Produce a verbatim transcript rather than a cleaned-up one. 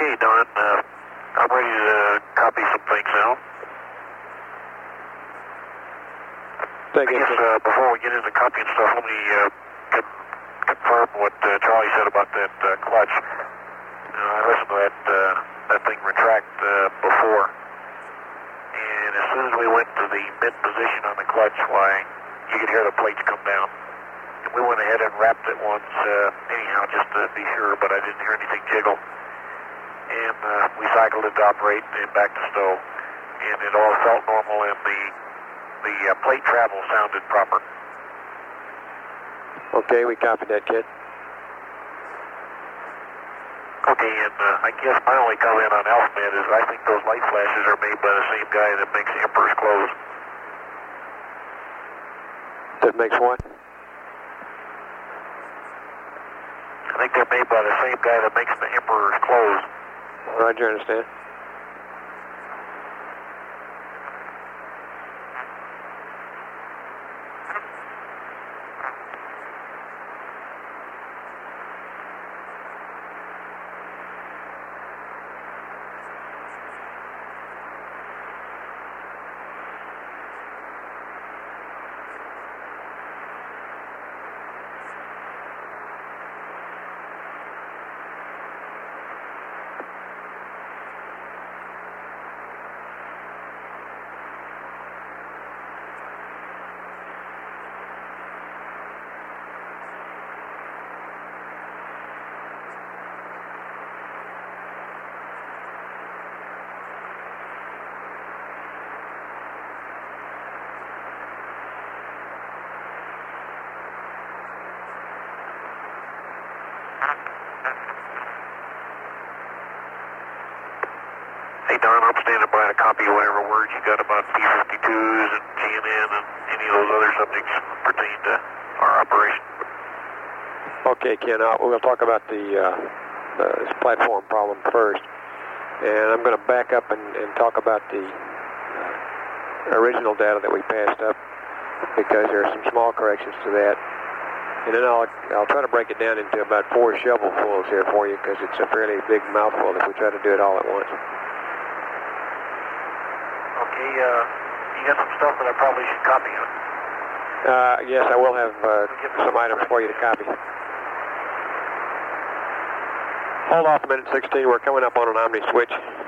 Okay, Don. Uh, I'm ready to copy some things now. Thank I you. guess uh, before we get into copying stuff, let me uh, con confirm what uh, Charlie said about that uh, clutch. Uh, I listened to that uh, that thing retract uh, before, and as soon as we went to the mid position on the clutch, why, you could hear the plates come down. And we went ahead and wrapped it once, uh, anyhow, just to be sure, but I didn't hear anything jiggle. And uh, we cycled it to operate and back to stow, and it all felt normal, and the the uh, plate travel sounded proper. Okay, we copied that, kid. Okay, and uh, I guess my only comment on AlphaMed is I think those light flashes are made by the same guy that makes Emperor's clothes. That makes what? I think they're made by the same guy that makes the Emperor's clothes. Roger, understand. Hey, Don, I'm standing by to copy whatever words you got about P fifty-twos and G N N and any of those other subjects pertaining to our operation. Okay, Ken, uh, we're going to talk about the, uh, the this platform problem first. And I'm going to back up and, and talk about the uh, original data that we passed up, because there are some small corrections to that. And then I'll, I'll try to break it down into about four shovelfuls here for you, because it's a fairly big mouthful if we try to do it all at once. Okay, uh, you got some stuff that I probably should copy on. Uh, yes, I will have uh, some items for you to copy. Hold off a minute, sixteen. We're coming up on an Omni switch.